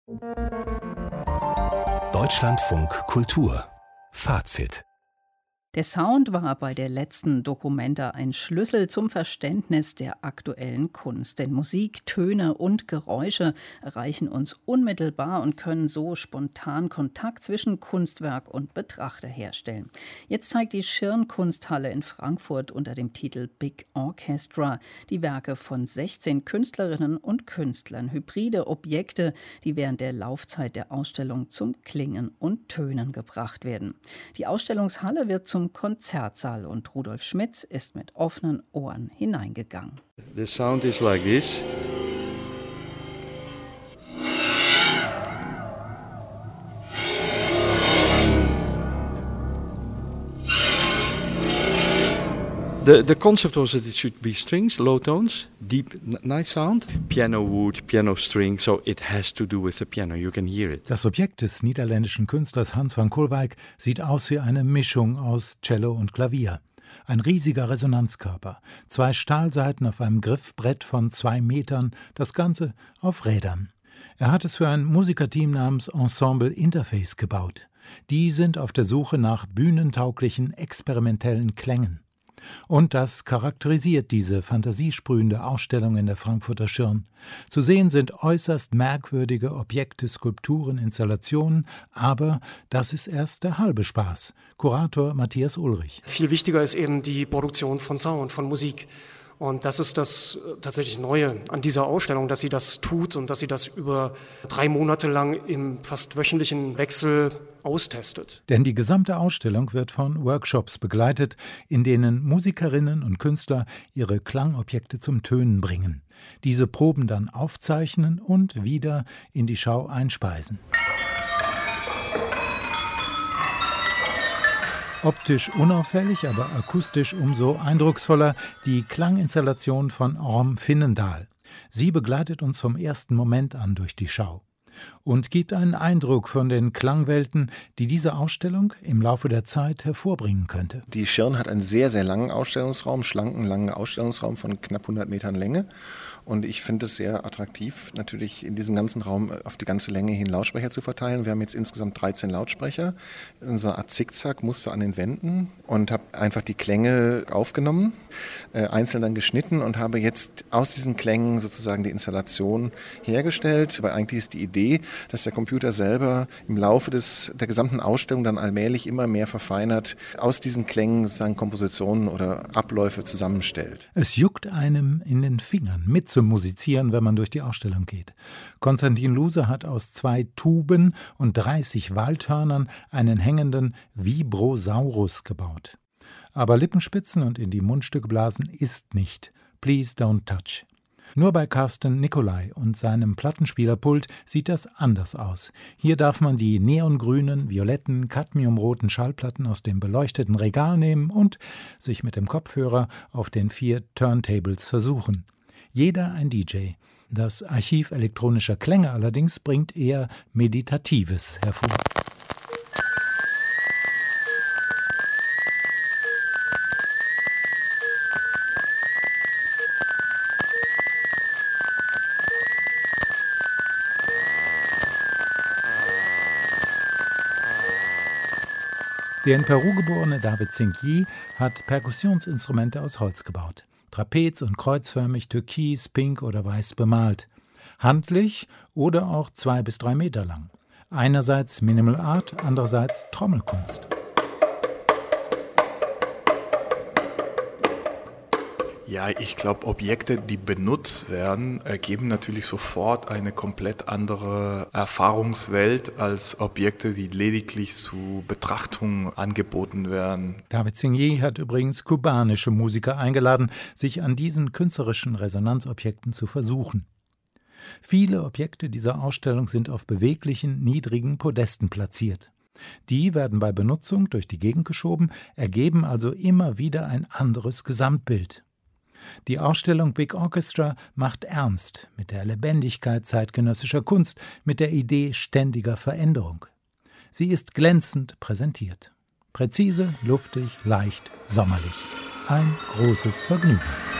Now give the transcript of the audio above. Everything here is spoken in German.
Deutschlandfunk Kultur Fazit. Der Sound war bei der letzten Documenta ein Schlüssel zum Verständnis der aktuellen Kunst. Denn Musik, Töne und Geräusche erreichen uns unmittelbar und können so spontan Kontakt zwischen Kunstwerk und Betrachter herstellen. Jetzt zeigt die Schirn-Kunsthalle in Frankfurt unter dem Titel Big Orchestra die Werke von 16 Künstlerinnen und Künstlern. Hybride Objekte, die während der Laufzeit der Ausstellung zum Klingen und Tönen gebracht werden. Die Ausstellungshalle wird zum Konzertsaal und Rudolf Schmitz ist mit offenen Ohren hineingegangen. The sound is like this. The concept was that it should be strings, low tones, deep, nice sound. Piano wood, piano string, so it has to do with the piano, you can hear it. Das Objekt des niederländischen Künstlers Hans van Kolwijk sieht aus wie eine Mischung aus Cello und Klavier. Ein riesiger Resonanzkörper, 2 Stahlsaiten auf einem Griffbrett von 2 Metern, das Ganze auf Rädern. Er hat es für ein Musikerteam namens Ensemble Interface gebaut. Die sind auf der Suche nach bühnentauglichen, experimentellen Klängen. Und das charakterisiert diese fantasiesprühende Ausstellung in der Frankfurter Schirn. Zu sehen sind äußerst merkwürdige Objekte, Skulpturen, Installationen, aber das ist erst der halbe Spaß. Kurator Matthias Ulrich. Viel wichtiger ist eben die Produktion von Sound, von Musik. Und das ist das tatsächlich Neue an dieser Ausstellung, dass sie das tut und dass sie das über 3 Monate lang im fast wöchentlichen Wechsel austestet. Denn die gesamte Ausstellung wird von Workshops begleitet, in denen Musikerinnen und Künstler ihre Klangobjekte zum Tönen bringen. Diese Proben dann aufzeichnen und wieder in die Schau einspeisen. Optisch unauffällig, aber akustisch umso eindrucksvoller die Klanginstallation von Orm Finnendahl. Sie begleitet uns vom ersten Moment an durch die Schau und gibt einen Eindruck von den Klangwelten, die diese Ausstellung im Laufe der Zeit hervorbringen könnte. Die Schirn hat einen sehr, sehr langen Ausstellungsraum, schlanken, langen Ausstellungsraum von knapp 100 Metern Länge. Und ich finde es sehr attraktiv, natürlich in diesem ganzen Raum auf die ganze Länge hin Lautsprecher zu verteilen. Wir haben jetzt insgesamt 13 Lautsprecher, so eine Art Zickzackmuster an den Wänden und habe einfach die Klänge aufgenommen, einzeln dann geschnitten und habe jetzt aus diesen Klängen sozusagen die Installation hergestellt. Aber eigentlich ist die Idee, dass der Computer selber im Laufe der gesamten Ausstellung dann allmählich immer mehr verfeinert, aus diesen Klängen sozusagen Kompositionen oder Abläufe zusammenstellt. Es juckt einem in den Fingern mit zum Musizieren, wenn man durch die Ausstellung geht. Konstantin Luse hat aus 2 Tuben und 30 Waldhörnern einen hängenden Vibrosaurus gebaut. Aber Lippenspitzen und in die Mundstücke blasen ist nicht. Please don't touch. Nur bei Carsten Nicolai und seinem Plattenspielerpult sieht das anders aus. Hier darf man die neongrünen, violetten, cadmiumroten Schallplatten aus dem beleuchteten Regal nehmen und sich mit dem Kopfhörer auf den 4 Turntables versuchen. Jeder ein DJ. Das Archiv elektronischer Klänge allerdings bringt eher Meditatives hervor. Der in Peru geborene David Zingyi hat Perkussionsinstrumente aus Holz gebaut. Trapez- und kreuzförmig, türkis, pink oder weiß bemalt. Handlich oder auch 2 bis 3 Meter lang. Einerseits Minimal Art, andererseits Trommelkunst. Ja, ich glaube, Objekte, die benutzt werden, ergeben natürlich sofort eine komplett andere Erfahrungswelt als Objekte, die lediglich zu Betrachtung angeboten werden. David Zingyi hat übrigens kubanische Musiker eingeladen, sich an diesen künstlerischen Resonanzobjekten zu versuchen. Viele Objekte dieser Ausstellung sind auf beweglichen, niedrigen Podesten platziert. Die werden bei Benutzung durch die Gegend geschoben, ergeben also immer wieder ein anderes Gesamtbild. Die Ausstellung Big Orchestra macht ernst mit der Lebendigkeit zeitgenössischer Kunst, mit der Idee ständiger Veränderung. Sie ist glänzend präsentiert. Präzise, luftig, leicht, sommerlich. Ein großes Vergnügen.